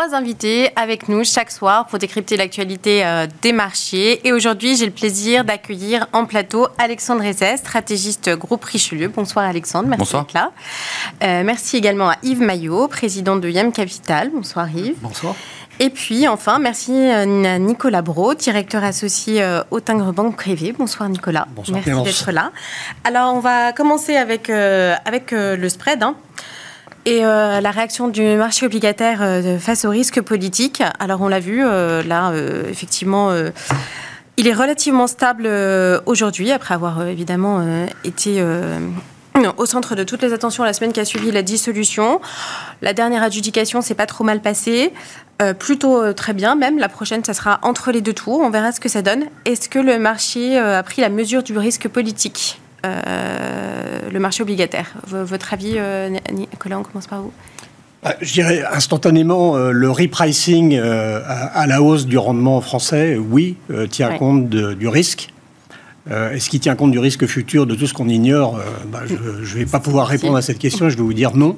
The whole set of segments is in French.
3 invités avec nous chaque soir pour décrypter l'actualité des marchés. Et aujourd'hui, j'ai le plaisir d'accueillir en plateau Alexandre Ezet, stratégiste groupe Richelieu. Bonsoir Alexandre, merci d'être là. Merci également à Yves Maillot, président de YEM Capital. Bonsoir Yves. Bonsoir. Et puis enfin, merci à Nicolas Brault, directeur associé au Tingres Banque Privée. Bonsoir Nicolas. Bonsoir. Merci d'être là. Alors on va commencer avec le spread. Et la réaction du marché obligataire face au risque politique. Alors on l'a vu, effectivement, il est relativement stable aujourd'hui, après avoir évidemment été au centre de toutes les attentions la semaine qui a suivi la dissolution. La dernière adjudication s'est pas trop mal passée, plutôt très bien même. La prochaine, ça sera entre les 2 tours. On verra ce que ça donne. Est-ce que le marché a pris la mesure du risque politique, le marché obligataire? Votre avis, Nicolas, on commence par vous. Je dirais instantanément, le repricing à la hausse du rendement français, oui, tient compte du risque. Est-ce qu'il tient compte du risque futur, de tout ce qu'on ignore? Je ne vais pas pouvoir répondre à cette question, je vais vous dire non.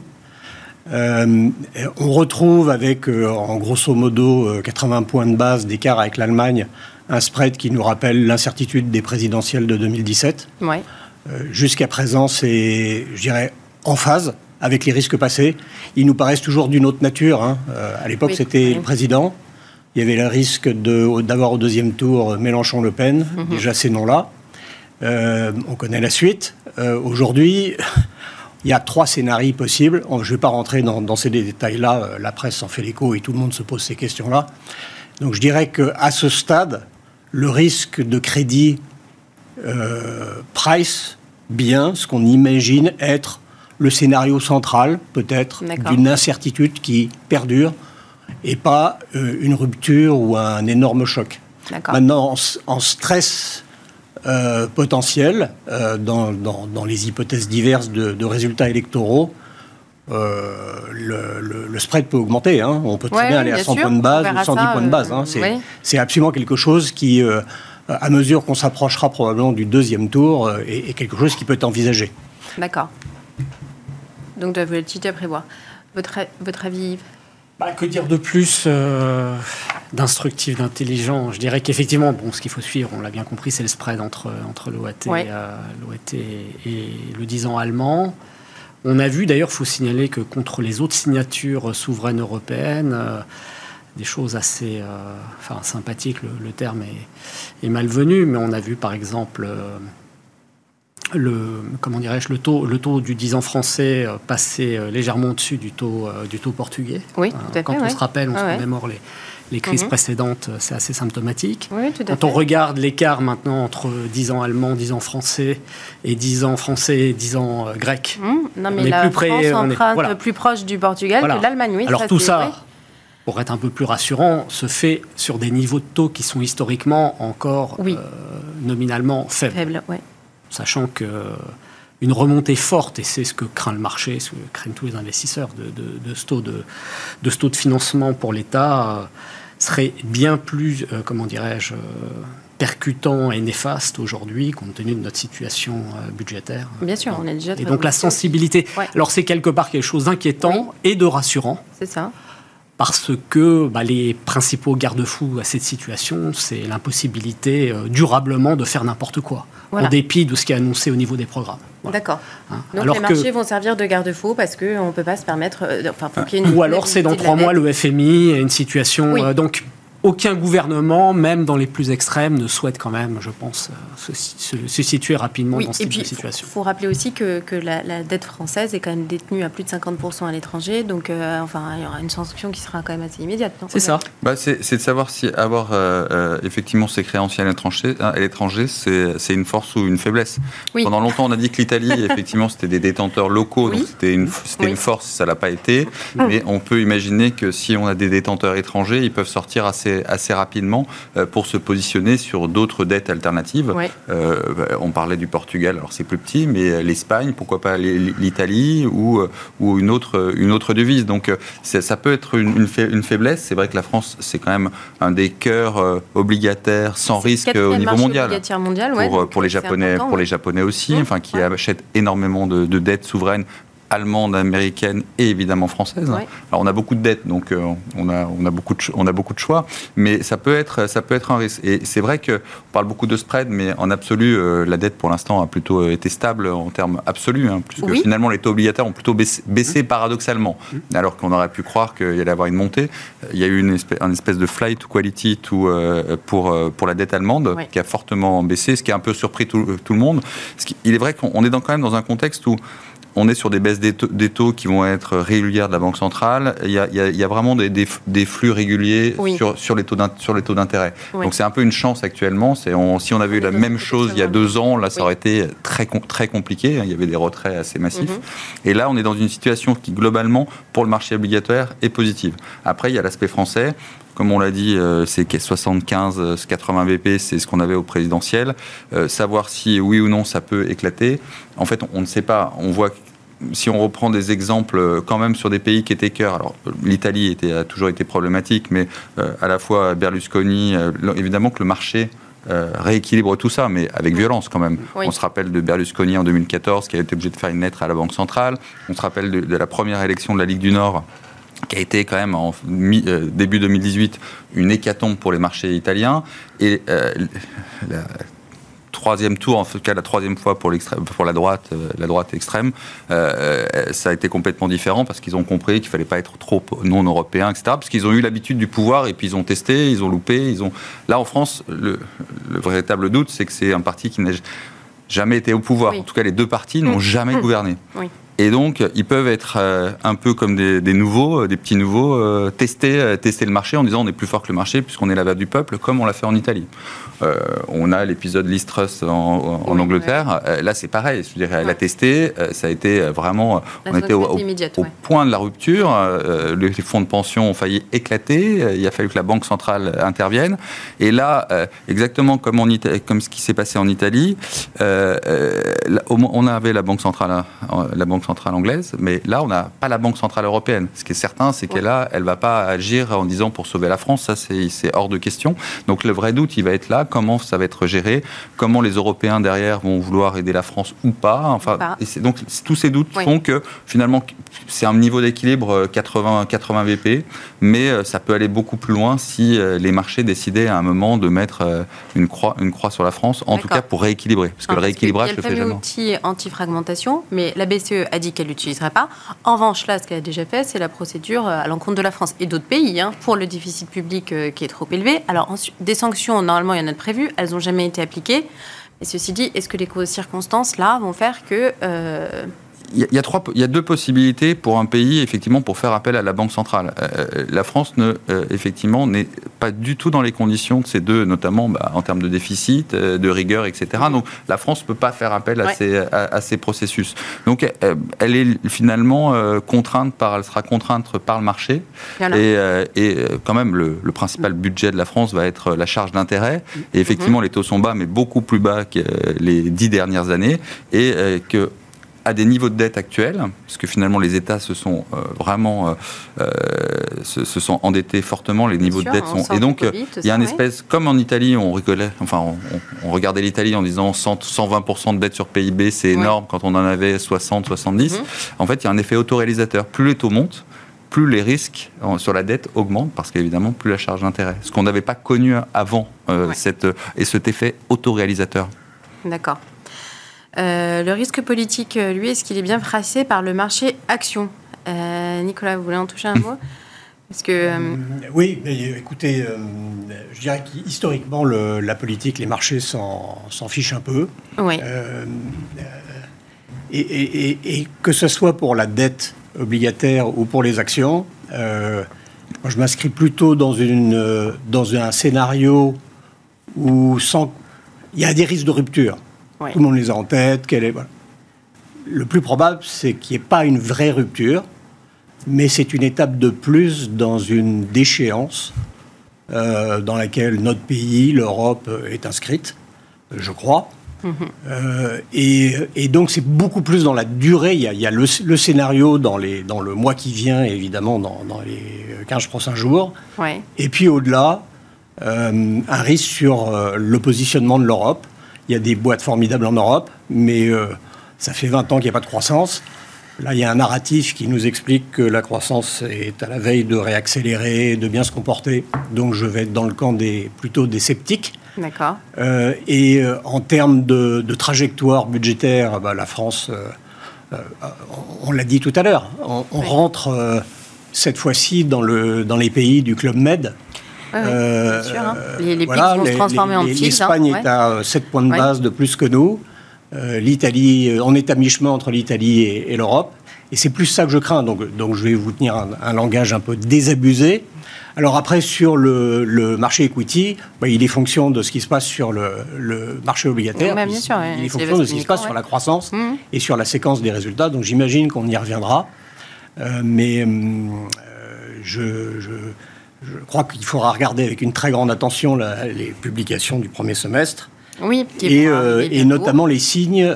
On retrouve avec, en grosso modo, 80 points de base d'écart avec l'Allemagne, un spread qui nous rappelle l'incertitude des présidentielles de 2017. Ouais. Jusqu'à présent, c'est, je dirais, en phase avec les risques passés. Ils nous paraissent toujours d'une autre nature. À l'époque, c'était le président. Il y avait le risque d'avoir au deuxième tour Mélenchon-Le Pen, déjà ces noms-là. On connaît la suite. Aujourd'hui, il y a 3 scénarios possibles. Je ne vais pas rentrer dans ces détails-là. La presse en fait l'écho et tout le monde se pose ces questions-là. Donc je dirais qu'à ce stade, le risque de crédit price bien ce qu'on imagine être le scénario central, peut-être, d'une incertitude qui perdure et pas une rupture ou un énorme choc. Maintenant, en stress potentiel, dans les hypothèses diverses de résultats électoraux, le spread peut augmenter. On peut très bien aller à 100 points de base ou 110 points de base. C'est absolument quelque chose qui, à mesure qu'on s'approchera probablement du deuxième tour, est quelque chose qui peut être envisagé. D'accord. Donc de la volatilité à prévoir. Votre avis, Yves? Que dire de plus d'instructif, d'intelligent? Je dirais qu'effectivement, ce qu'il faut suivre, on l'a bien compris, c'est le spread entre l'OAT, et le 10 ans allemand. On a vu, d'ailleurs, il faut signaler que contre les autres signatures souveraines européennes, des choses assez sympathiques, le terme est malvenu, mais on a vu par exemple le taux du 10 ans français passer légèrement au-dessus du taux portugais. Oui, tout à fait. Quand on se rappelle, on se remémore les crises précédentes, c'est assez symptomatique. Oui, tout à Quand on regarde l'écart maintenant entre 10 ans allemand, 10 ans français, et 10 ans français et 10 ans grec, non, mais la France emprunte plus proche du Portugal que l'Allemagne. Oui, alors tout ça, pour être un peu plus rassurant, se fait sur des niveaux de taux qui sont historiquement encore nominalement faibles. Sachant qu'une remontée forte, et c'est ce que craint le marché, ce que craignent tous les investisseurs, de ce taux de financement pour l'État, serait bien plus, percutant et néfaste aujourd'hui, compte tenu de notre situation budgétaire. Bien sûr, on est déjà... Et donc la sensibilité... Alors c'est quelque part quelque chose d'inquiétant et de rassurant. C'est ça. Parce que les principaux garde-fous à cette situation, c'est l'impossibilité durablement de faire n'importe quoi, en dépit de ce qui est annoncé au niveau des programmes. D'accord. Donc alors les marchés vont servir de garde-fous parce qu'on ne peut pas se permettre... ou alors c'est dans 3 mois le FMI, une situation... donc aucun gouvernement, même dans les plus extrêmes, ne souhaite quand même, je pense, se situer rapidement dans ce type de situation. Il faut rappeler aussi que la dette française est quand même détenue à plus de 50% à l'étranger, donc il y aura une sanction qui sera quand même assez immédiate. C'est ça. C'est de savoir si avoir effectivement ces créanciers à l'étranger, c'est une force ou une faiblesse. Pendant longtemps, on a dit que l'Italie, effectivement, c'était des détenteurs locaux, donc c'était une force, ça ne l'a pas été. Mais on peut imaginer que si on a des détenteurs étrangers, ils peuvent sortir assez rapidement pour se positionner sur d'autres dettes alternatives. On parlait du Portugal, alors c'est plus petit, mais l'Espagne, pourquoi pas l'Italie ou une autre devise. Donc ça peut être une faiblesse. C'est vrai que la France, c'est quand même un des cœurs obligataires sans risque au niveau mondial. Pour les Japonais aussi, qui achètent énormément de dettes souveraines allemande, américaine et évidemment française. Ouais. Alors on a beaucoup de dettes, donc on a beaucoup de choix, mais ça peut être un risque. Et c'est vrai qu'on parle beaucoup de spread, mais en absolu, la dette pour l'instant a plutôt été stable en termes absolus, puisque finalement les taux obligataires ont plutôt baissé paradoxalement, alors qu'on aurait pu croire qu'il y allait avoir une montée. Il y a eu une espèce de flight to quality pour la dette allemande qui a fortement baissé, ce qui a un peu surpris tout le monde. Il est vrai qu'on est quand même dans un contexte où on est sur des baisses des taux qui vont être régulières de la Banque centrale. Il y a vraiment des flux réguliers sur les taux d'intérêt. Oui. Donc c'est un peu une chance actuellement. Si on avait eu la même chose il y a 2 ans, là ça aurait été très, très compliqué. Il y avait des retraits assez massifs. Et là, on est dans une situation qui, globalement, pour le marché obligataire, est positive. Après, il y a l'aspect français. Comme on l'a dit, c'est 75-80 BP, c'est ce qu'on avait au présidentiel. Savoir si oui ou non ça peut éclater, en fait, on ne sait pas. On voit que si on reprend des exemples quand même sur des pays qui étaient cœurs, alors l'Italie a toujours été problématique, mais à la fois Berlusconi, évidemment que le marché rééquilibre tout ça, mais avec violence quand même. Oui. On se rappelle de Berlusconi en 2014, qui a été obligé de faire une lettre à la Banque centrale. On se rappelle de la première élection de la Ligue du Nord, qui a été quand même en début 2018 une hécatombe pour les marchés italiens. Et la troisième tour, en tout cas la troisième fois pour la droite extrême, ça a été complètement différent parce qu'ils ont compris qu'il ne fallait pas être trop non-européen, etc. Parce qu'ils ont eu l'habitude du pouvoir et puis ils ont testé, ils ont loupé. Là, en France, le véritable doute, c'est que c'est un parti qui n'a jamais été au pouvoir. Oui. En tout cas, les 2 partis n'ont jamais gouverné. Oui. Et donc, ils peuvent être un peu comme des petits nouveaux, tester le marché en disant on est plus fort que le marché puisqu'on est la voix du peuple, comme on l'a fait en Italie. On a l'épisode Liz Truss en Angleterre. Là, c'est pareil. Je dirais, elle a testé. Ça a été vraiment... On était au point de la rupture. Les fonds de pension ont failli éclater. Il a fallu que la Banque centrale intervienne. Et là, exactement comme ce qui s'est passé en Italie, on avait la Banque centrale anglaise, mais là, on n'a pas la Banque centrale européenne. Ce qui est certain, c'est qu'elle ne va pas agir en disant pour sauver la France. Ça, c'est hors de question. Donc, le vrai doute, il va être là. Comment ça va être géré, comment les Européens derrière vont vouloir aider la France ou pas. Enfin, donc tous ces doutes font que finalement c'est un niveau d'équilibre 80 BP, mais ça peut aller beaucoup plus loin si les marchés décidaient à un moment de mettre une croix sur la France, en tout cas pour rééquilibrer, parce que le rééquilibrage se fait jamais. Il y a le fameux outil anti-fragmentation, mais la BCE a dit qu'elle l'utiliserait pas. En revanche, là, ce qu'elle a déjà fait, c'est la procédure à l'encontre de la France et d'autres pays pour le déficit public qui est trop élevé. Alors des sanctions, normalement, il y en a prévues, elles n'ont jamais été appliquées. Et ceci dit, est-ce que les circonstances là vont faire que... Il y a 2 possibilités pour un pays, effectivement, pour faire appel à la Banque centrale. La France, effectivement, n'est pas du tout dans les conditions de ces 2, notamment en termes de déficit, de rigueur, etc. Donc, la France ne peut pas faire appel à ces processus. Donc, elle est finalement elle sera contrainte par le marché. Voilà. Et quand même, le principal budget de la France va être la charge d'intérêt. Et effectivement, les taux sont bas, mais beaucoup plus bas que les 10 dernières années. Et que à des niveaux de dette actuels, parce que finalement les États se sont vraiment se sont endettés fortement, les niveaux de dette sont... Et donc, il y a une espèce... Comme en Italie, on rigolait, on regardait l'Italie en disant 120% de dette sur PIB, c'est énorme, quand on en avait 60, 70. En fait, il y a un effet autoréalisateur. Plus les taux montent, plus les risques sur la dette augmentent, parce qu'évidemment, plus la charge d'intérêt. Ce qu'on n'avait pas connu avant, cet effet autoréalisateur. D'accord. Le risque politique, lui, est-ce qu'il est bien tracé par le marché action ? Nicolas, vous voulez en toucher un mot ? Parce que, Oui, mais écoutez, je dirais qu'historiquement, la politique, les marchés s'en fichent un peu. Oui. Et que ce soit pour la dette obligataire ou pour les actions, moi, je m'inscris plutôt dans un scénario où il y a des risques de rupture. Oui. Tout le monde les a en tête. Voilà. Le plus probable, c'est qu'il n'y ait pas une vraie rupture, mais c'est une étape de plus dans une déchéance dans laquelle notre pays, l'Europe, est inscrite, je crois. Et donc, c'est beaucoup plus dans la durée. Il y a le scénario dans le mois qui vient, évidemment, dans les 15 prochains jours. Ouais. Et puis, au-delà, un risque sur le positionnement de l'Europe. Il y a des boîtes formidables en Europe, mais ça fait 20 ans qu'il n'y a pas de croissance. Là, il y a un narratif qui nous explique que la croissance est à la veille de réaccélérer, de bien se comporter. Donc, je vais être dans le camp plutôt des sceptiques. D'accord. Et en termes de trajectoire budgétaire, la France, on l'a dit tout à l'heure, on rentre cette fois-ci dans les pays du Club Med. Bien sûr. Les pics vont se transformer en pics. L'Espagne est à 7 points de base de plus que nous. L'Italie, on est à mi-chemin entre l'Italie et l'Europe. Et c'est plus ça que je crains. Donc je vais vous tenir un langage un peu désabusé. Alors après, sur le marché equity, il est fonction de ce qui se passe sur le marché obligataire. Bien sûr, il est fonction de ce qui se passe sur la croissance et sur la séquence des résultats. Donc j'imagine qu'on y reviendra. Mais je crois qu'il faudra regarder avec une très grande attention les publications du premier semestre. Oui, et notamment les signes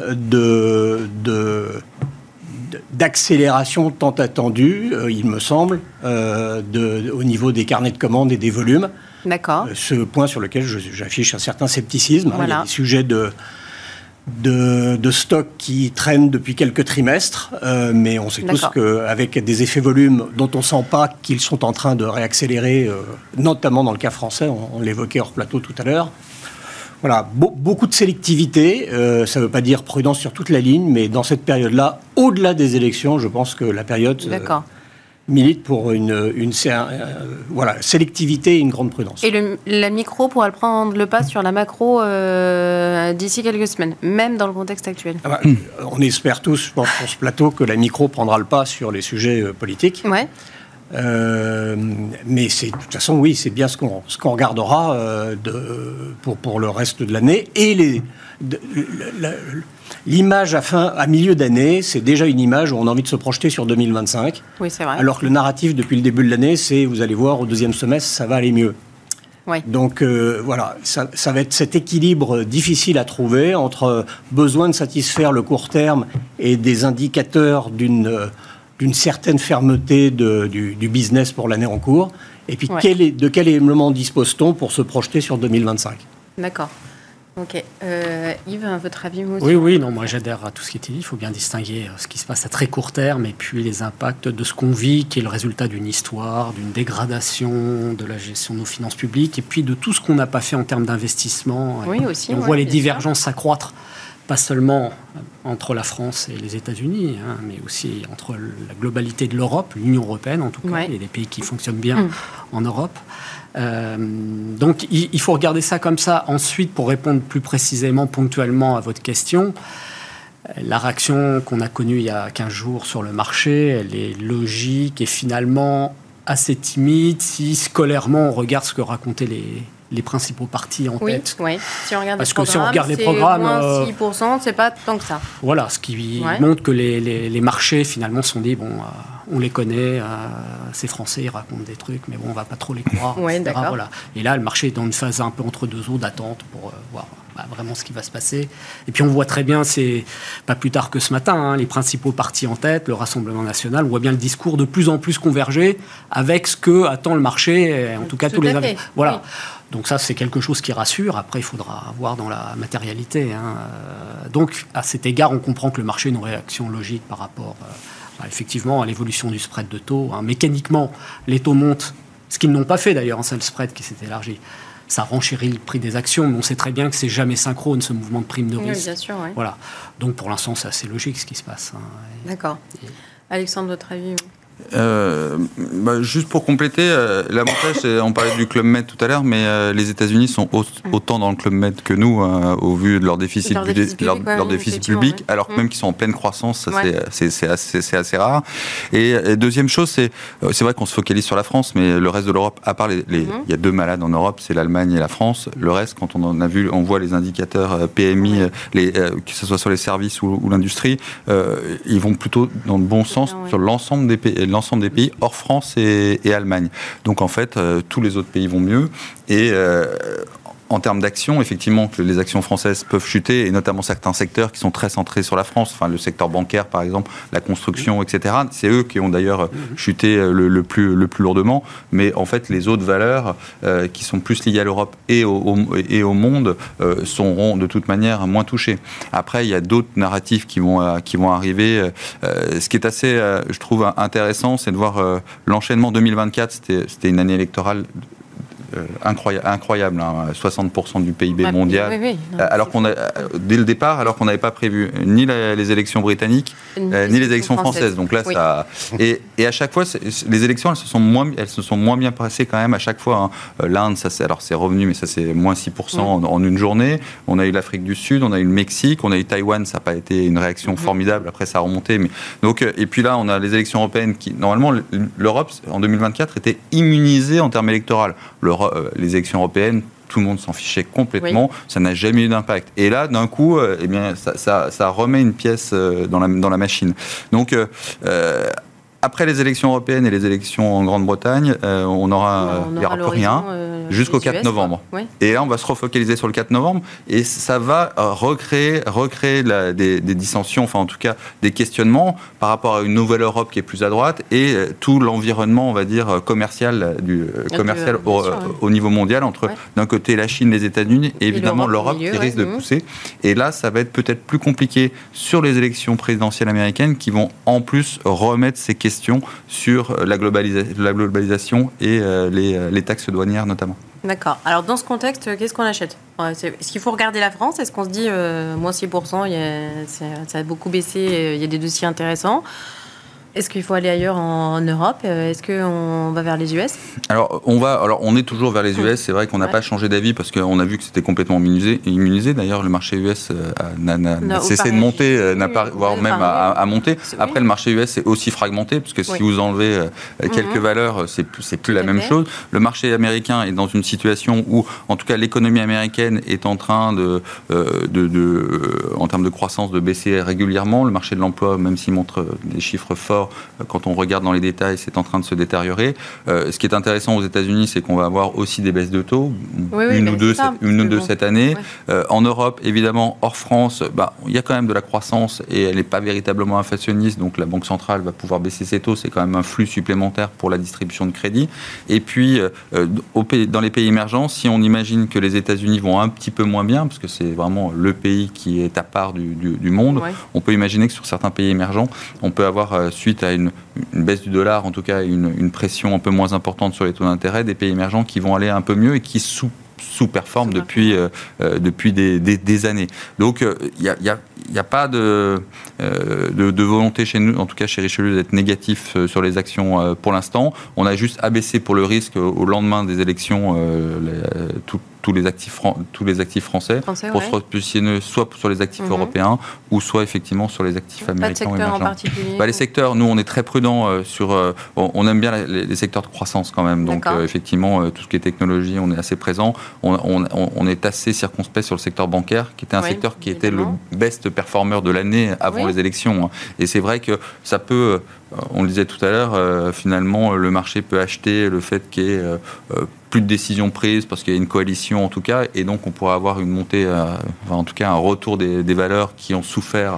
d'accélération tant attendue, il me semble, au niveau des carnets de commandes et des volumes. D'accord. Ce point sur lequel j'affiche un certain scepticisme. Voilà. Il y a des sujets de stock qui traînent depuis quelques trimestres, mais on sait tous qu'avec des effets volumes dont on ne sent pas qu'ils sont en train de réaccélérer, notamment dans le cas français, on l'évoquait hors plateau tout à l'heure. Voilà, beaucoup de sélectivité, ça ne veut pas dire prudence sur toute la ligne, mais dans cette période-là, au-delà des élections, je pense que la période milite pour une sélectivité et une grande prudence. Et la micro pourra prendre le pas sur la macro d'ici quelques semaines, même dans le contexte actuel. On espère tous, je pense, pour ce plateau, que la micro prendra le pas sur les sujets politiques. Ouais. Mais de toute façon, oui, c'est bien ce qu'on regardera pour le reste de l'année. Et l'image à milieu d'année, c'est déjà une image où on a envie de se projeter sur 2025. Oui, c'est vrai. Alors que le narratif depuis le début de l'année, c'est, vous allez voir, au deuxième semestre, ça va aller mieux. Oui. Donc voilà, ça va être cet équilibre difficile à trouver entre besoin de satisfaire le court terme et des indicateurs d'une certaine fermeté du business pour l'année en cours. Et puis, de quel élément dispose-t-on pour se projeter sur 2025 ? D'accord. Ok. Yves, votre avis, vous aussi ? Oui, non, moi j'adhère à tout ce qui était dit. Il faut bien distinguer ce qui se passe à très court terme et puis les impacts de ce qu'on vit, qui est le résultat d'une histoire, d'une dégradation de la gestion de nos finances publiques et puis de tout ce qu'on n'a pas fait en termes d'investissement. Oui, aussi. On voit les divergences s'accroître. Pas seulement entre la France et les États-Unis, mais aussi entre la globalité de l'Europe, l'Union européenne en tout cas. Il y a des pays qui fonctionnent bien en Europe. Donc il faut regarder ça comme ça. Ensuite, pour répondre plus précisément, ponctuellement à votre question, la réaction qu'on a connue il y a 15 jours sur le marché, elle est logique et finalement assez timide si scolairement on regarde ce que racontaient les principaux partis en tête. Oui, si on regarde parce que si on regarde les programmes, moins 6%, c'est pas tant que ça. Voilà, ce qui montre que les marchés finalement se sont dit on les connaît, ces Français ils racontent des trucs, mais on va pas trop les croire. Etc. Voilà. Et là, le marché est dans une phase un peu entre deux eaux d'attente pour voir vraiment ce qui va se passer. Et puis on voit très bien, c'est pas plus tard que ce matin, les principaux partis en tête, le Rassemblement national, on voit bien le discours de plus en plus converger avec ce que attend le marché, en tout cas tous les avis. Voilà. Oui. Donc ça, c'est quelque chose qui rassure. Après, il faudra voir dans la matérialité. Donc, à cet égard, on comprend que le marché a une réaction logique par rapport, effectivement, à l'évolution du spread de taux. Mécaniquement, les taux montent, ce qu'ils n'ont pas fait d'ailleurs, c'est le spread qui s'est élargi. Ça renchérit le prix des actions, mais on sait très bien que c'est jamais synchrone, ce mouvement de prime de risque. Oui, bien sûr, oui. Voilà. Donc, pour l'instant, c'est assez logique ce qui se passe. D'accord. Alexandre, votre avis ? Juste pour compléter, l'avantage, on parlait du Club Med tout à l'heure, mais les États-Unis sont autant dans le Club Med que nous, au vu de leur déficit public, alors que même qu'ils sont en pleine croissance, ça, c'est assez rare. Et deuxième chose, c'est vrai qu'on se focalise sur la France, mais le reste de l'Europe, à part il y a deux malades en Europe, c'est l'Allemagne et la France. Le reste, quand on voit les indicateurs PMI, que ce soit sur les services ou l'industrie, ils vont plutôt dans le bon sens sur l'ensemble des pays hors France et Allemagne. Donc en fait, tous les autres pays vont mieux. Et en termes d'actions, effectivement, que les actions françaises peuvent chuter, et notamment certains secteurs qui sont très centrés sur la France, le secteur bancaire par exemple, la construction, etc. C'est eux qui ont d'ailleurs chuté le plus lourdement, mais en fait les autres valeurs qui sont plus liées à l'Europe et au monde seront de toute manière moins touchées. Après, il y a d'autres narratifs qui vont arriver. Ce qui est assez, je trouve, intéressant, c'est de voir l'enchaînement 2024, c'était une année électorale incroyable, 60% du PIB mondial, alors dès le départ, alors qu'on n'avait pas prévu ni les élections britanniques, ni les élections françaises. Donc là, ça... Et à chaque fois, les élections, elles se sont moins bien passées quand même à chaque fois. L'Inde, c'est revenu, mais ça c'est moins 6% en une journée. On a eu l'Afrique du Sud, on a eu le Mexique, on a eu Taïwan, ça n'a pas été une réaction formidable. Après, ça a remonté. Donc, et puis là, on a les élections européennes qui, normalement, l'Europe en 2024 était immunisée en termes électoraux. Les élections européennes, tout le monde s'en fichait complètement, ça n'a jamais eu d'impact. Et là, d'un coup, ça remet une pièce dans la machine. Donc, après les élections européennes et les élections en Grande-Bretagne, il n'y aura plus rien jusqu'au 4 novembre. Et là, on va se refocaliser sur le 4 novembre et ça va recréer des dissensions, enfin en tout cas des questionnements par rapport à une nouvelle Europe qui est plus à droite et tout l'environnement, on va dire, commercial au niveau mondial entre d'un côté la Chine, les États-Unis et évidemment l'Europe qui risque de pousser. Et là, ça va être peut-être plus compliqué sur les élections présidentielles américaines qui vont en plus remettre ces questions sur la globalisation et les taxes douanières notamment. D'accord. Alors dans ce contexte, qu'est-ce qu'on achète ? Est-ce qu'il faut regarder la France ? Est-ce qu'on se dit, moins 6%, ça a beaucoup baissé, il y a des dossiers intéressants ? Est-ce qu'il faut aller ailleurs en Europe ? Est-ce qu'on va vers les US ? Alors, on est toujours vers les US. C'est vrai qu'on n'a pas changé d'avis parce qu'on a vu que c'était complètement immunisé. D'ailleurs, le marché US n'a cessé de monter, voire même à monter. Après, le marché US est aussi fragmenté parce que si vous enlevez quelques valeurs, c'est plus la même chose. Le marché américain est dans une situation où, en tout cas, l'économie américaine est en train en termes de croissance, de baisser régulièrement. Le marché de l'emploi, même s'il montre des chiffres forts, quand on regarde dans les détails, c'est en train de se détériorer. Ce qui est intéressant aux États-Unis, c'est qu'on va avoir aussi des baisses de taux, une ou deux cette année. En Europe, évidemment, hors France, il y a quand même de la croissance et elle n'est pas véritablement inflationniste, donc la Banque centrale va pouvoir baisser ses taux. C'est quand même un flux supplémentaire pour la distribution de crédit. Et puis, dans les pays émergents, si on imagine que les États-Unis vont un petit peu moins bien, parce que c'est vraiment le pays qui est à part du monde, on peut imaginer que sur certains pays émergents, on peut avoir, suite à une baisse du dollar, en tout cas une pression un peu moins importante sur les taux d'intérêt, des pays émergents qui vont aller un peu mieux et qui sous-performent depuis des années. Donc, il n'y a pas de volonté chez nous, en tout cas chez Richelieu, d'être négatif sur les actions pour l'instant. On a juste abaissé pour le risque au lendemain des élections tous les actifs français pour se repositionner soit sur les actifs européens ou soit effectivement sur les actifs américains ou émergents. En particulier, les secteurs, nous on est très prudents on aime bien les secteurs de croissance quand même. Donc effectivement tout ce qui est technologie, on est assez présent. On est assez circonspect sur le secteur bancaire qui était un secteur qui était le best performer de l'année avant les élections. Et c'est vrai que ça peut, on le disait tout à l'heure, finalement le marché peut acheter le fait qu'il y ait plus de décisions prises parce qu'il y a une coalition en tout cas, et donc on pourra avoir une montée, en tout cas un retour des valeurs qui ont souffert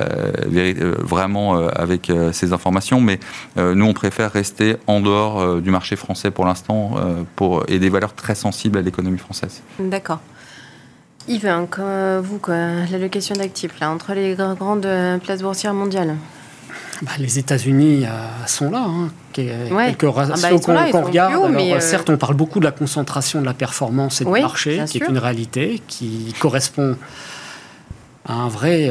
vraiment avec ces informations, mais nous on préfère rester en dehors du marché français pour l'instant et des valeurs très sensibles à l'économie française. D'accord. Yves, l'allocation d'actifs là, entre les grandes places boursières mondiales. Les États-Unis sont là. Quelques ratios qu'on regarde. Certes, on parle beaucoup de la concentration de la performance et du marché, qui est une réalité, qui correspond à un vrai,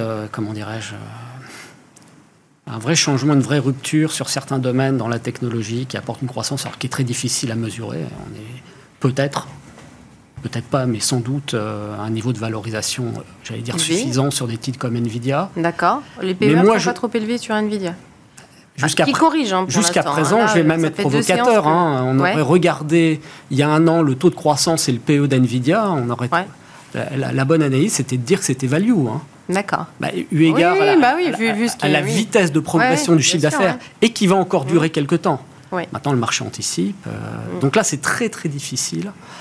un vrai changement, une vraie rupture sur certains domaines dans la technologie, qui apporte une croissance qui est très difficile à mesurer. On est peut-être pas, mais sans doute un niveau de valorisation, suffisant sur des titres comme Nvidia. D'accord. Les PE ne sont pas trop élevés sur Nvidia. Jusqu'à présent, je vais même être provocateur. On aurait regardé il y a un an le taux de croissance et le PE d'Nvidia. On aurait la bonne analyse, c'était de dire que c'était value. D'accord. Eu égard à la vitesse de progression du chiffre d'affaires et qui va encore durer quelques temps. Maintenant, le marché anticipe. Donc là, c'est très, très difficile.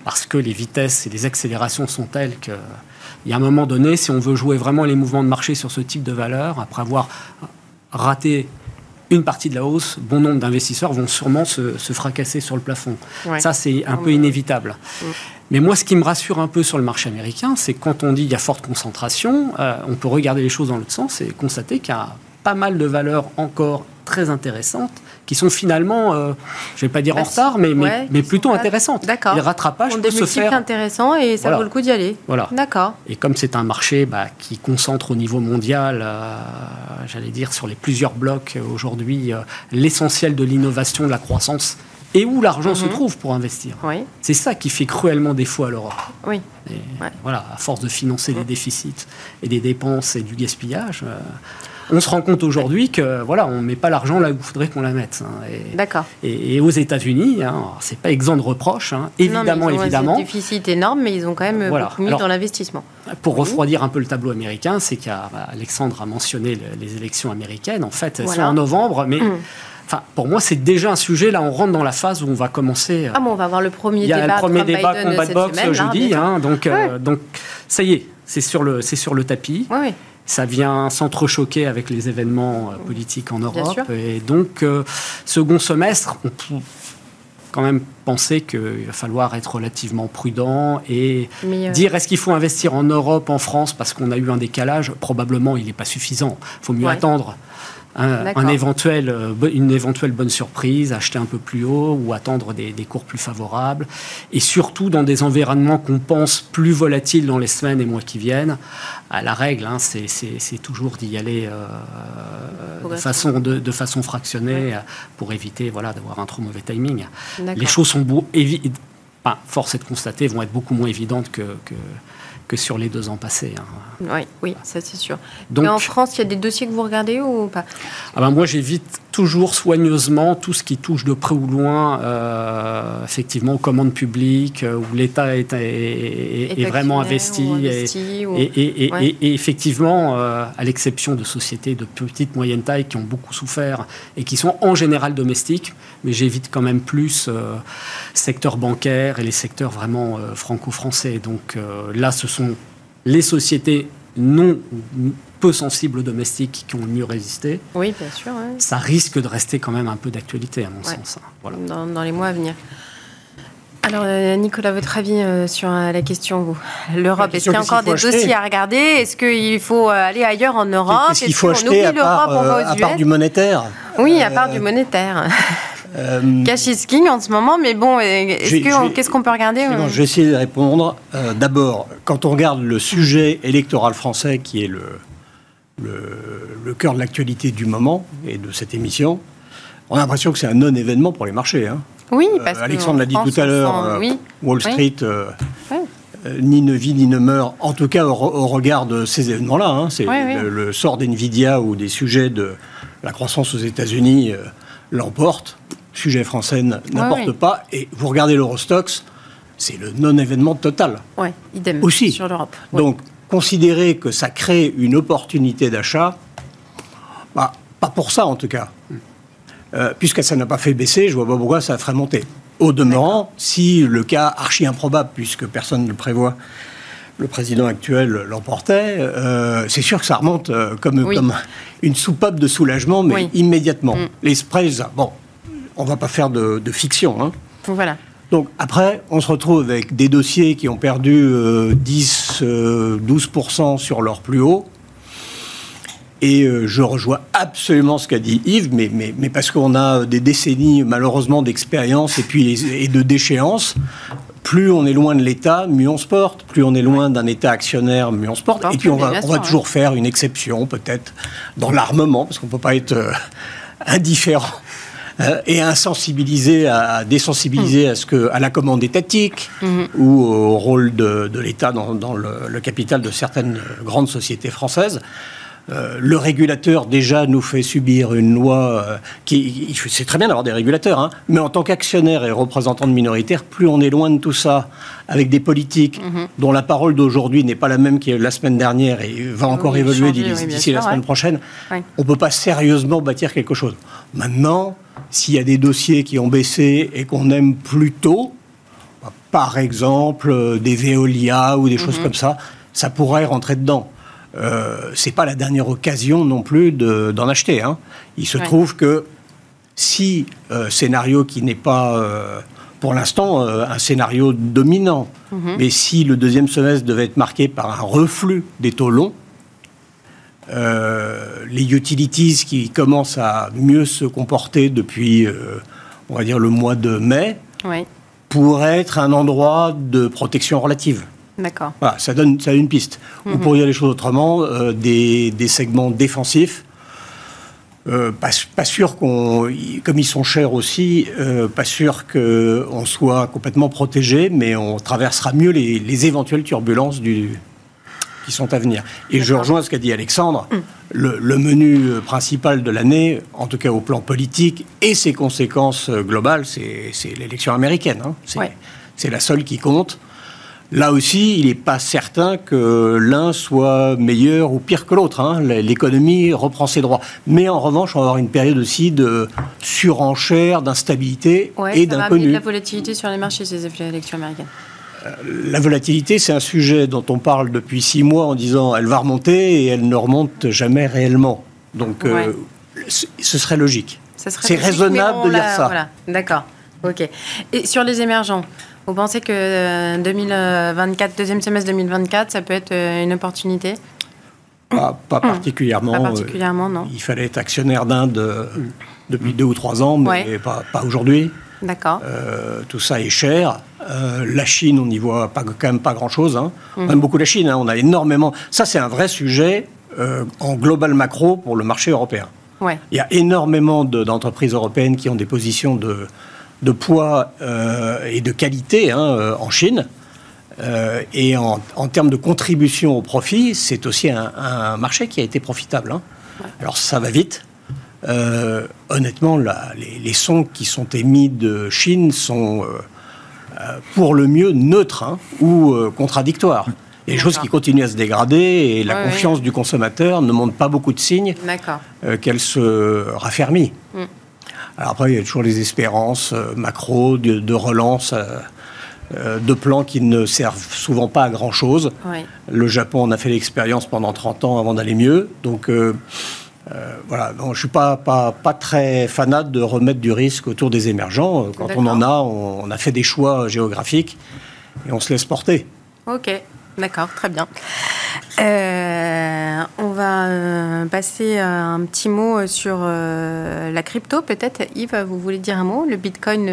parce que les vitesses et les accélérations sont telles qu'il y a un moment donné, si on veut jouer vraiment les mouvements de marché sur ce type de valeur, après avoir raté une partie de la hausse, bon nombre d'investisseurs vont sûrement se fracasser sur le plafond. Ouais. Ça, c'est un peu inévitable. Mais moi, ce qui me rassure un peu sur le marché américain, c'est que quand on dit qu'il y a forte concentration, on peut regarder les choses dans l'autre sens et constater qu'il y a pas mal de valeurs encore très intéressantes qui sont finalement, je ne vais pas dire en retard, mais plutôt intéressantes. D'accord. Les rattrapages peuvent se faire. Des intéressants et ça vaut le coup d'y aller. Voilà. D'accord. Et comme c'est un marché qui concentre au niveau mondial, j'allais dire sur les plusieurs blocs aujourd'hui, l'essentiel de l'innovation, de la croissance, et où l'argent se trouve pour investir. Oui. C'est ça qui fait cruellement défaut à l'Europe. Oui. Voilà, à force de financer des déficits et des dépenses et du gaspillage, on se rend compte aujourd'hui que on ne met pas l'argent là où il faudrait qu'on la mette. D'accord. Et aux États-Unis, c'est pas exempt de reproches, évidemment. Ils ont un déficit énorme, mais ils ont quand même beaucoup mis dans l'investissement. Pour refroidir un peu le tableau américain, c'est qu'Alexandre a mentionné les élections américaines. En fait, elles sont en novembre, mais enfin, pour moi, c'est déjà un sujet. Là, on rentre dans la phase où on va commencer. On va avoir le premier débat. Il y a le premier débat Trump-Biden combat de boxe semaine, jeudi. Donc, ça y est, c'est sur le tapis. Oui. Ça vient s'entrechoquer avec les événements politiques en Europe. Et donc, second semestre, on peut quand même penser qu'il va falloir être relativement prudent et dire est-ce qu'il faut investir en Europe, en France, parce qu'on a eu un décalage. Probablement, il n'est pas suffisant. Il faut mieux attendre une éventuelle bonne surprise, acheter un peu plus haut ou attendre des cours plus favorables. Et surtout, dans des environnements qu'on pense plus volatiles dans les semaines et mois qui viennent, la règle, c'est toujours d'y aller de façon fractionnée pour éviter d'avoir un trop mauvais timing. Les choses sont force est de constater, vont être beaucoup moins évidentes que sur les 2 ans passés. Oui, ça c'est sûr. Donc, mais en France, il y a des dossiers que vous regardez ou pas ? Moi, j'évite toujours soigneusement tout ce qui touche de près ou loin, effectivement, aux commandes publiques, où l'État est vraiment investi. Et effectivement, à l'exception de sociétés de petite, moyenne taille qui ont beaucoup souffert et qui sont en général domestiques, mais j'évite quand même plus secteur bancaire et les secteurs vraiment franco-français. Donc là, ce sont les sociétés peu sensibles aux domestiques qui ont le mieux résisté. Oui, bien sûr. Ouais. Ça risque de rester quand même un peu d'actualité, à mon sens. Voilà. Dans les mois à venir. Alors, Nicolas, votre avis sur la question, vous ? L'Europe, est-ce qu'il y a encore des dossiers à regarder ? Est-ce qu'il faut aller ailleurs en Europe ? Est-ce qu'il faut acheter à part du monétaire ? Oui, à part du monétaire. Cash is king en ce moment, mais bon, qu'est-ce qu'on peut regarder ? Je vais essayer de répondre. D'abord, quand on regarde le sujet électoral français, qui est le cœur de l'actualité du moment et de cette émission, on a l'impression que c'est un non-événement pour les marchés. Oui, parce que Alexandre l'a dit tout à l'heure, Wall Street ni ne vit ni ne meurt, en tout cas au regard de ces événements-là. C'est le sort d'NVIDIA ou des sujets de la croissance aux États-Unis l'emporte. Sujet français n'importe pas. Et vous regardez l'Eurostoxx, c'est le non-événement total. Oui, idem aussi sur l'Europe. Donc, considérer que ça crée une opportunité d'achat, pas pour ça en tout cas. Puisque ça n'a pas fait baisser, je vois pas pourquoi ça ferait monter. Au demeurant, si le cas archi improbable, puisque personne ne le prévoit, le président actuel l'emportait, c'est sûr que ça remonte comme une soupape de soulagement, mais immédiatement. Les spreads, on va pas faire de fiction. Voilà. Donc après, on se retrouve avec des dossiers qui ont perdu 10-12% sur leur plus haut. Et je rejoins absolument ce qu'a dit Yves, mais parce qu'on a des décennies, malheureusement, d'expérience et de déchéance. Plus on est loin de l'État, mieux on se porte. Plus on est loin d'un État actionnaire, mieux on se porte. Et puis on va toujours faire une exception, peut-être, dans l'armement, parce qu'on ne peut pas être indifférent et insensibilisé, désensibiliser à la commande étatique ou au rôle de l'État dans le capital de certaines grandes sociétés françaises. Le régulateur, déjà, nous fait subir une loi c'est très bien d'avoir des régulateurs, mais en tant qu'actionnaire et représentant de minoritaires, plus on est loin de tout ça, avec des politiques dont la parole d'aujourd'hui n'est pas la même que la semaine dernière et va encore évoluer d'ici la semaine prochaine, on ne peut pas sérieusement bâtir quelque chose. Maintenant, s'il y a des dossiers qui ont baissé et qu'on aime plutôt, par exemple, des Veolia ou des choses comme ça, ça pourrait rentrer dedans. C'est pas la dernière occasion non plus d'en acheter. Hein. Il se trouve que si scénario qui n'est pas pour l'instant un scénario dominant, mais si le deuxième semestre devait être marqué par un reflux des taux longs, les utilities qui commencent à mieux se comporter depuis, on va dire, le mois de mai, pourraient être un endroit de protection relative. D'accord. Voilà, ça donne une piste. Ou pour dire les choses autrement, des segments défensifs, pas sûr comme ils sont chers aussi, pas sûr qu'on soit complètement protégé, mais on traversera mieux les éventuelles turbulences qui sont à venir. Et je rejoins ce qu'a dit Alexandre, le menu principal de l'année, en tout cas au plan politique, et ses conséquences globales, c'est l'élection américaine. Hein. C'est la seule qui compte. Là aussi, il n'est pas certain que l'un soit meilleur ou pire que l'autre. Hein. L'économie reprend ses droits. Mais en revanche, on va avoir une période aussi de surenchère, d'instabilité et d'inconnu. Ça va amener de la volatilité sur les marchés, ces élections américaines. La volatilité, c'est un sujet dont on parle depuis 6 mois en disant elle va remonter et elle ne remonte jamais réellement. Donc, ce serait logique. C'est raisonnable de dire ça. Voilà. D'accord. OK. Et sur les émergents, vous pensez que 2024, deuxième semestre 2024, ça peut être une opportunité ? Pas particulièrement. Pas particulièrement, non. Il fallait être actionnaire d'Inde depuis 2 ou 3 ans, mais pas aujourd'hui. D'accord. Tout ça est cher. La Chine, on n'y voit quand même pas grand-chose. Hein. On aime beaucoup la Chine. Hein. On a énormément... Ça, c'est un vrai sujet en global macro pour le marché européen. Il y a énormément d'entreprises européennes qui ont des positions de poids et de qualité en Chine. Et en termes de contribution au profit, c'est aussi un marché qui a été profitable. Hein. Alors, ça va vite. Honnêtement, les sons qui sont émis de Chine sont pour le mieux neutres ou contradictoires. Il y a des choses qui continuent à se dégrader et la confiance du consommateur ne montre pas beaucoup de signes qu'elle se raffermit. Alors après, il y a toujours les espérances macro de relance de plans qui ne servent souvent pas à grand-chose. Le Japon en a fait l'expérience pendant 30 ans avant d'aller mieux. Donc... voilà, donc, je ne suis pas très fanat de remettre du risque autour des émergents. Quand on en a, on a fait des choix géographiques et on se laisse porter. Ok, d'accord, très bien. On va passer un petit mot sur la crypto, peut-être. Yves, vous voulez dire un mot ? Le Bitcoin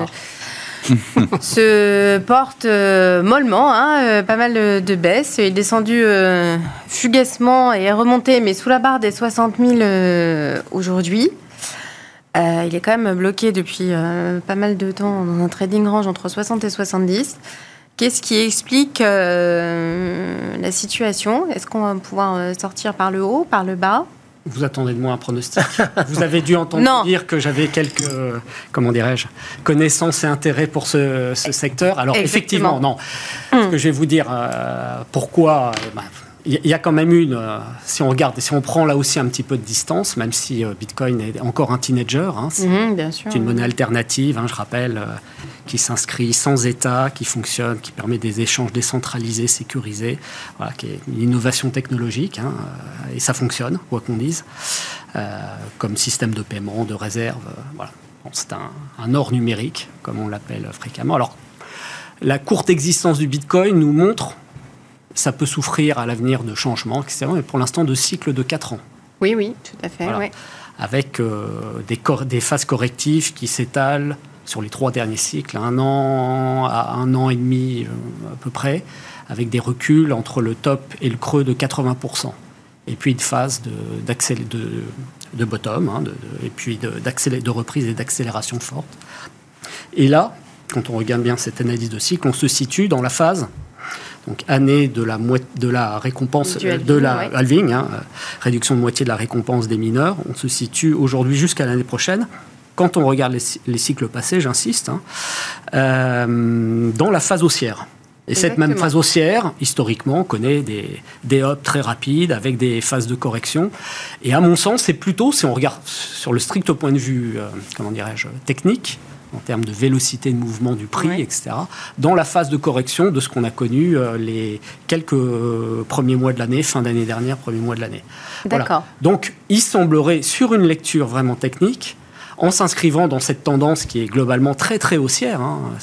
se porte mollement, pas mal de baisses. Il est descendu fugacement et est remonté, mais sous la barre des 60 000 aujourd'hui. Il est quand même bloqué depuis pas mal de temps dans un trading range entre 60 et 70. Qu'est-ce qui explique la situation ? Est-ce qu'on va pouvoir sortir par le haut, par le bas ? Vous attendez de moi un pronostic. Vous avez dû entendre dire que j'avais quelques, connaissances et intérêts pour ce secteur. Alors, effectivement, non. Ce que je vais vous dire, pourquoi... Il y a quand même si on prend là aussi un petit peu de distance, même si Bitcoin est encore un teenager, bien sûr, c'est une monnaie alternative, je rappelle, qui s'inscrit sans État, qui fonctionne, qui permet des échanges décentralisés, sécurisés, qui est une innovation technologique, et ça fonctionne, quoi qu'on dise, comme système de paiement, de réserve, c'est un or numérique, comme on l'appelle fréquemment. Alors, la courte existence du Bitcoin nous montre ça peut souffrir à l'avenir de changements, etc., mais pour l'instant de cycles de 4 ans. Oui, tout à fait. Voilà. Avec des phases correctives qui s'étalent sur les 3 derniers cycles, 1 an à 1 an et demi à peu près, avec des reculs entre le top et le creux de 80%. Et puis une phase de bottom, et puis de reprise et d'accélération forte. Et là, quand on regarde bien cette analyse de cycle, on se situe dans la phase... Donc, année de la récompense, de la halving, réduction de moitié de la récompense des mineurs. On se situe aujourd'hui jusqu'à l'année prochaine. Quand on regarde les cycles passés, j'insiste, dans la phase haussière. Et cette même phase haussière, historiquement, connaît des hops très rapides avec des phases de correction. Et à mon sens, c'est plutôt, si on regarde sur le strict point de vue, technique, en termes de vélocité de mouvement du prix, etc., dans la phase de correction de ce qu'on a connu les quelques premiers mois de l'année, fin d'année dernière, premiers mois de l'année. D'accord. Voilà. Donc, il semblerait, sur une lecture vraiment technique, en s'inscrivant dans cette tendance qui est globalement très très haussière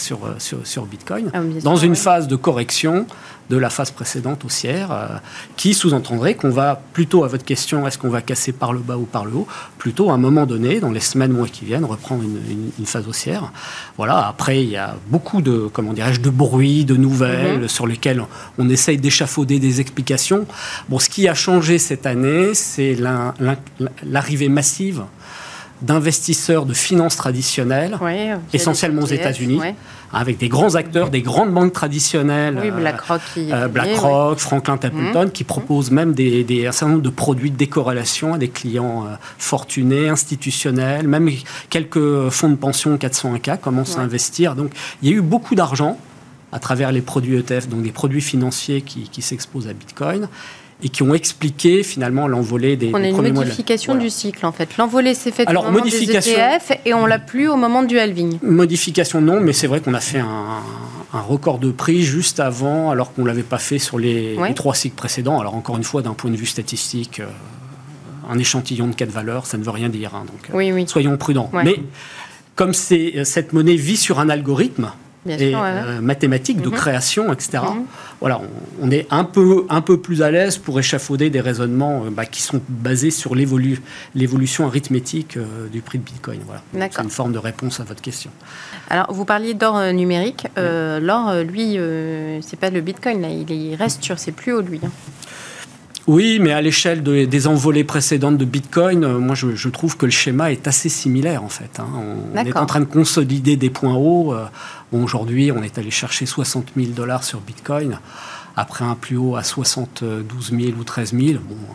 sur Bitcoin, dans une phase de correction de la phase précédente haussière, qui sous-entendrait qu'on va plutôt, à votre question, est-ce qu'on va casser par le bas ou par le haut, plutôt à un moment donné, dans les semaines, mois qui viennent, reprendre une phase haussière. Voilà, après, il y a beaucoup de, de bruit, de nouvelles sur lesquelles on essaye d'échafauder des explications. Bon, ce qui a changé cette année, c'est l'arrivée massive d'investisseurs de finances traditionnelles, essentiellement aux États-Unis, avec des grands acteurs, des grandes banques traditionnelles, BlackRock, Franklin Templeton, qui proposent même un certain nombre de produits de décorrélation à des clients fortunés, institutionnels, même quelques fonds de pension 401k commencent à investir. Donc, il y a eu beaucoup d'argent à travers les produits ETF, donc des produits financiers qui s'exposent à Bitcoin, et qui ont expliqué finalement l'envolée des premiers mois. On a une modification du cycle en fait. L'envolée s'est faite au moment des ETF et on l'a plus au moment du halving. Modification non, mais c'est vrai qu'on a fait un record de prix juste avant, alors qu'on ne l'avait pas fait sur les 3 cycles précédents. Alors encore une fois, d'un point de vue statistique, un échantillon de 4 valeurs, ça ne veut rien dire. Donc soyons prudents. Mais comme cette monnaie vit sur un algorithme, mathématiques, de création, etc. Voilà, on est un peu plus à l'aise pour échafauder des raisonnements qui sont basés sur l'évolution arithmétique du prix de Bitcoin. Voilà. C'est une forme de réponse à votre question. Alors, vous parliez d'or numérique. L'or, lui, c'est pas le Bitcoin, là, il reste sur ses plus hauts, lui. Oui, mais à l'échelle des envolées précédentes de Bitcoin, moi je trouve que le schéma est assez similaire en fait. On est en train de consolider des points hauts. Aujourd'hui, on est allé chercher $60 000 sur Bitcoin, après un plus haut à 72 000 ou 13 000.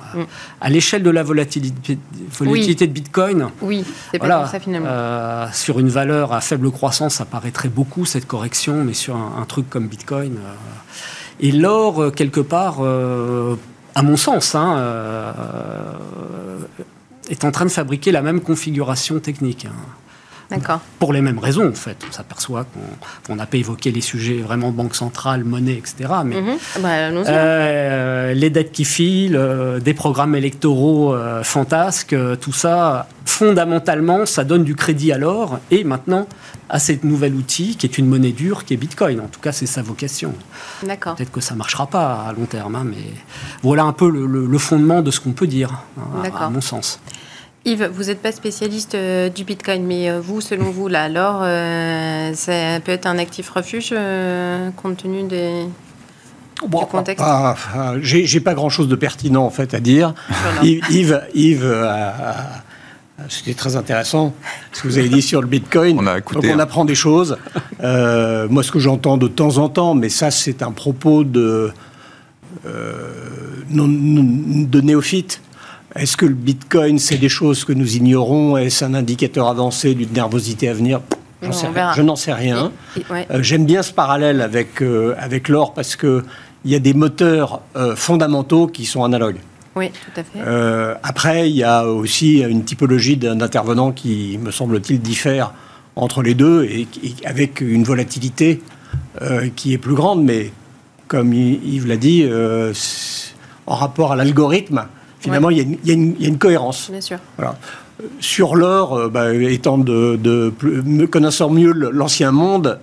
À l'échelle de la volatilité de Bitcoin, c'est pas comme ça finalement. Sur une valeur à faible croissance, ça paraîtrait beaucoup cette correction, mais sur un truc comme Bitcoin. Et l'or, quelque part... à mon sens, est en train de fabriquer la même configuration technique. D'accord. Pour les mêmes raisons, en fait. On s'aperçoit qu'on n'a pas évoqué les sujets vraiment banque centrale, monnaie, etc. Mais les dettes qui filent, des programmes électoraux fantasques, tout ça, fondamentalement, ça donne du crédit à l'or et maintenant à ce nouvel outil qui est une monnaie dure, qui est Bitcoin. En tout cas, c'est sa vocation. D'accord. Peut-être que ça ne marchera pas à long terme, mais voilà un peu le fondement de ce qu'on peut dire, à mon sens. Yves, vous n'êtes pas spécialiste du Bitcoin, mais vous, selon vous, là, l'or, ça peut être un actif refuge compte tenu du contexte. J'ai pas grand-chose de pertinent en fait à dire. Yves c'était très intéressant ce que vous avez dit sur le Bitcoin. On apprend des choses. Moi, ce que j'entends de temps en temps, mais ça, c'est un propos de néophyte. Est-ce que le Bitcoin, c'est des choses que nous ignorons? Est-ce un indicateur avancé d'une nervosité à venir? Je n'en sais rien. J'aime bien ce parallèle avec l'or parce qu'il y a des moteurs fondamentaux qui sont analogues. Oui, tout à fait. Après, il y a aussi une typologie d'intervenants qui, me semble-t-il, diffère entre les deux et avec une volatilité qui est plus grande. Mais comme Yves l'a dit, en rapport à l'algorithme, finalement, il y a une cohérence. Bien sûr. Voilà. Sur l'or, étant connaissant mieux l'ancien monde,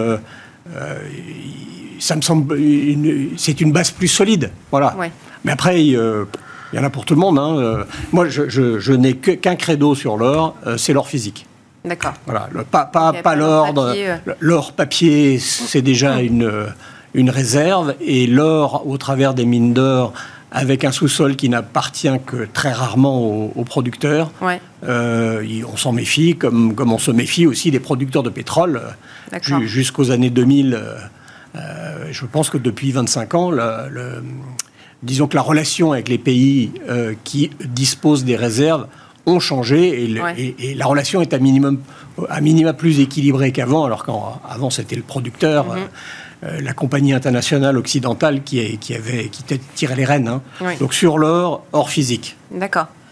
ça me semble c'est une base plus solide. Voilà. Ouais. Mais après, il y en a pour tout le monde. Moi, je n'ai qu'un credo sur l'or, c'est l'or physique. D'accord. Voilà. Pas l'or. L'or papier, c'est déjà une réserve. Et l'or, au travers des mines d'or, avec un sous-sol qui n'appartient que très rarement aux producteurs. Ouais. On s'en méfie, comme on se méfie aussi des producteurs de pétrole. Jusqu'aux années 2000, je pense que depuis 25 ans, disons que la relation avec les pays qui disposent des réserves ont changé et la relation est à minima plus équilibrée qu'avant, alors qu'avant c'était le producteur. La compagnie internationale occidentale qui tirait les rênes. Donc sur l'or, or physique. D'accord.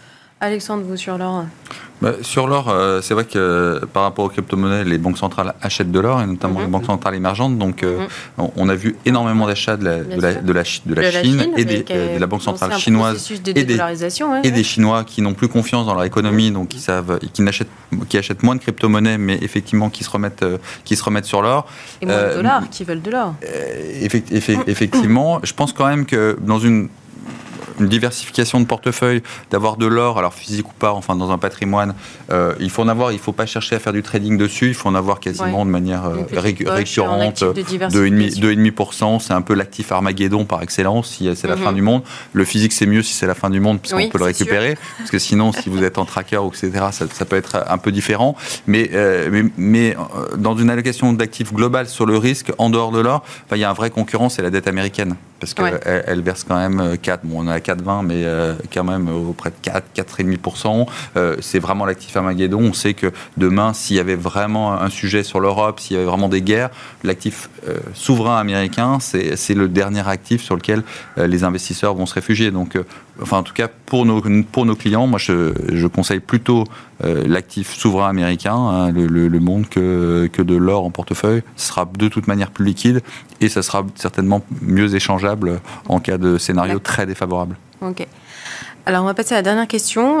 Alexandre, vous, sur l'or? Sur l'or, c'est vrai que par rapport aux crypto-monnaies, les banques centrales achètent de l'or, et notamment les banques centrales émergentes. Donc, on a vu énormément d'achats de la Chine et de la banque centrale chinoise et des Chinois qui n'ont plus confiance dans leur économie, donc qui achètent moins de crypto-monnaies, mais effectivement qui se remettent sur l'or. Et moins de dollars, qui veulent de l'or. Effectivement, je pense quand même que dans une diversification de portefeuille, d'avoir de l'or, alors physique ou pas, enfin dans un patrimoine, il faut en avoir, il ne faut pas chercher à faire du trading dessus, il faut en avoir quasiment de manière récurrente, 2,5%, c'est un peu l'actif Armageddon par excellence, si c'est la fin du monde. Le physique c'est mieux si c'est la fin du monde, puisqu'on peut le récupérer, parce que sinon si vous êtes en tracker, etc., ça peut être un peu différent, mais dans une allocation d'actifs globale sur le risque, en dehors de l'or, il y a un vrai concurrent, c'est la dette américaine, parce qu'elle verse quand même 4, on a 4,20, mais quand même auprès de 4,5%. C'est vraiment l'actif Armageddon. On sait que demain, s'il y avait vraiment un sujet sur l'Europe, s'il y avait vraiment des guerres, l'actif souverain américain, c'est le dernier actif sur lequel les investisseurs vont se réfugier. Donc, en tout cas, pour nos clients, moi, je conseille plutôt l'actif souverain américain, le monde, que de l'or en portefeuille. Ce sera de toute manière plus liquide et ça sera certainement mieux échangeable en cas de scénario très défavorable. Ok. Alors, on va passer à la dernière question. On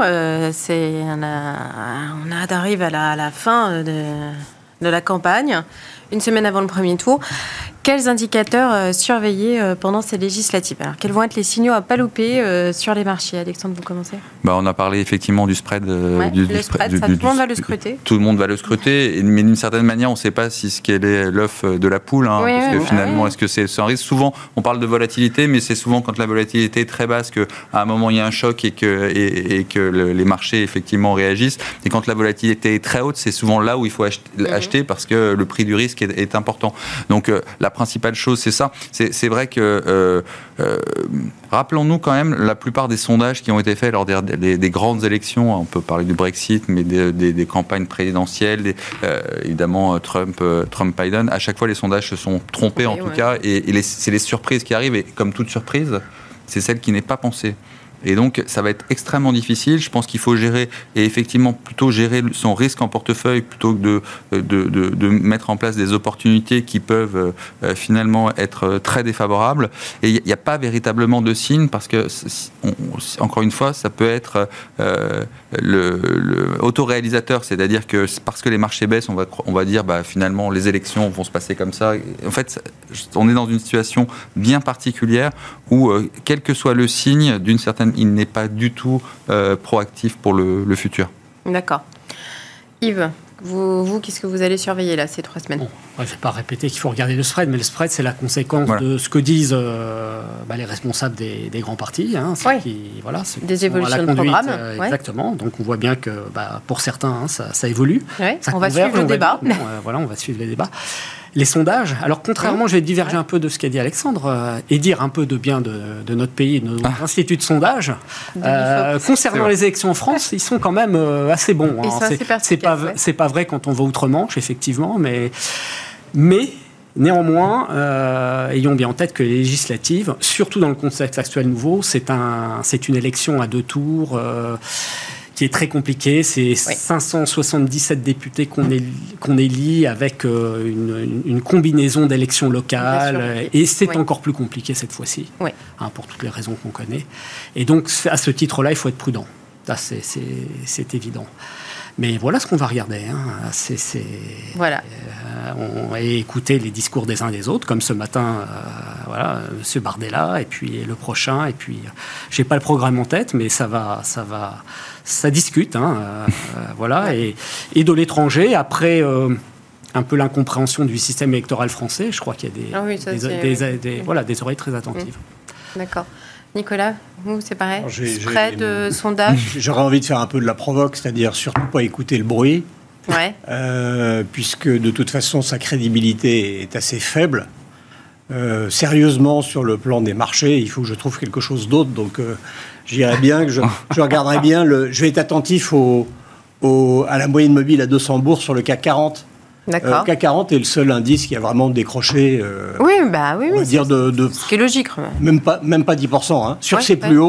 arrive à la fin de la campagne, une semaine avant le premier tour. Quels indicateurs surveiller pendant ces législatives? Alors, quels vont être les signaux à pas louper sur les marchés? Alexandre, vous commencez. On a parlé effectivement du spread. Le spread, tout le monde va le scruter. Tout le monde va le scruter, mais d'une certaine manière, on ne sait pas quel est l'œuf de la poule. Parce que finalement, est-ce que c'est un risque? Souvent, on parle de volatilité, mais c'est souvent quand la volatilité est très basse qu'à un moment, il y a un choc et que les marchés, effectivement, réagissent. Et quand la volatilité est très haute, c'est souvent là où il faut acheter parce que le prix du risque est important. Donc, la principale chose, c'est ça. C'est vrai que, rappelons-nous quand même, la plupart des sondages qui ont été faits lors des grandes élections, on peut parler du Brexit, mais des campagnes présidentielles, évidemment Trump-Biden, à chaque fois les sondages se sont trompés en tout cas, et c'est les surprises qui arrivent, et comme toute surprise, c'est celle qui n'est pas pensée. Et donc, ça va être extrêmement difficile. Je pense qu'il faut gérer, et effectivement, plutôt gérer son risque en portefeuille plutôt que de mettre en place des opportunités qui peuvent finalement être très défavorables. Et il n'y a pas véritablement de signe parce que, encore une fois, ça peut être le autoréalisateur, c'est-à-dire que parce que les marchés baissent, on va dire finalement les élections vont se passer comme ça. En fait, on est dans une situation bien particulière où, quel que soit le signe, d'une certaine, il n'est pas du tout proactif pour le futur. D'accord. Yves, vous, qu'est-ce que vous allez surveiller là ces 3 semaines? Je ne vais pas répéter qu'il faut regarder le spread, mais le spread, c'est la conséquence de ce que disent les responsables des grands partis. Des évolutions de programme. Exactement. Donc, on voit bien que pour certains, ça évolue. On va suivre le débat. On va suivre les débats. Les sondages, alors contrairement, je vais diverger un peu de ce qu'a dit Alexandre et dire un peu de bien de notre pays, de nos instituts de sondage. Concernant les élections en France, ils sont quand même assez bons. C'est pas vrai quand on va outre-Manche, effectivement, mais néanmoins, ayons bien en tête que les législatives, surtout dans le contexte actuel nouveau, c'est une élection à 2 tours. Qui est très compliqué, c'est 577 députés qu'on élit avec une combinaison d'élections locales, et c'est encore plus compliqué cette fois-ci, pour toutes les raisons qu'on connaît. Et donc, à ce titre-là, il faut être prudent. Là, c'est évident. Mais voilà ce qu'on va regarder. Et écouter les discours des uns et des autres, comme ce matin, M. Bardella, et puis le prochain, et puis je n'ai pas le programme en tête, mais ça discute, et de l'étranger, après un peu l'incompréhension du système électoral français, je crois qu'il y a des oreilles très attentives. D'accord. Nicolas, vous, c'est pareil? Spread, sondage? J'aurais envie de faire un peu de la provoque, c'est-à-dire surtout pas écouter le bruit, puisque de toute façon, sa crédibilité est assez faible. Sérieusement, sur le plan des marchés, il faut que je trouve quelque chose d'autre, donc j'irai bien, je regarderai bien, je vais être attentif à la moyenne mobile à 200 bourses sur le CAC 40. D'accord. Le CAC 40 est le seul indice qui a vraiment décroché. Oui, on va dire ce qui est logique. Même pas 10%. Sur ses plus hauts,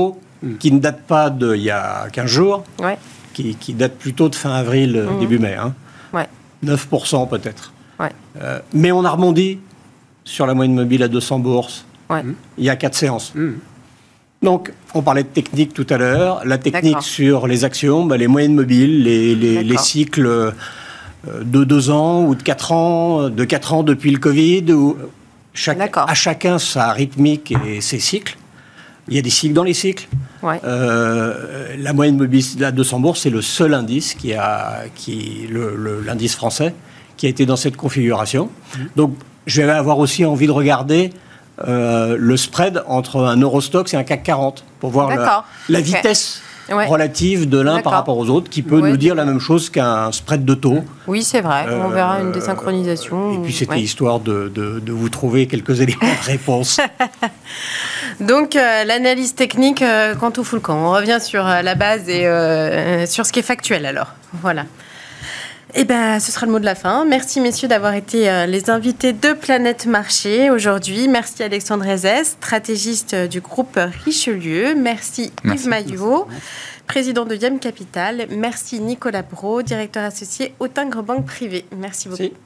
qui ne date pas d'il y a 15 jours, qui date plutôt de fin avril, début mai. 9% peut-être. Mais on a rebondi sur la moyenne mobile à 200 bourses il y a 4 séances. Donc, on parlait de technique tout à l'heure. La technique sur les actions, les moyennes mobiles, les cycles de 2 ans ou de 4 ans, depuis le Covid, où à chacun sa rythmique et ses cycles. Il y a des cycles dans les cycles. La moyenne mobile à 200 bourses, c'est le seul indice l'indice français qui a été dans cette configuration. Donc, je vais avoir aussi envie de regarder le spread entre un Eurostoxx et un CAC 40 pour voir la vitesse relative de l'un par rapport aux autres, qui peut nous dire la même chose qu'un spread de taux. Oui, c'est vrai. On verra une désynchronisation. Et puis, c'était histoire de vous trouver quelques éléments de réponse. Donc, l'analyse technique quant au full camp. On revient sur la base et sur ce qui est factuel, alors. Voilà. Eh bien, ce sera le mot de la fin. Merci, messieurs, d'avoir été les invités de Planète Marché aujourd'hui. Merci Alexandre Ezès, stratégiste du groupe Richelieu. Merci Yves Maillot, président de Diem Capital. Merci Nicolas Brault, directeur associé au Tingre Banque Privée. Merci beaucoup.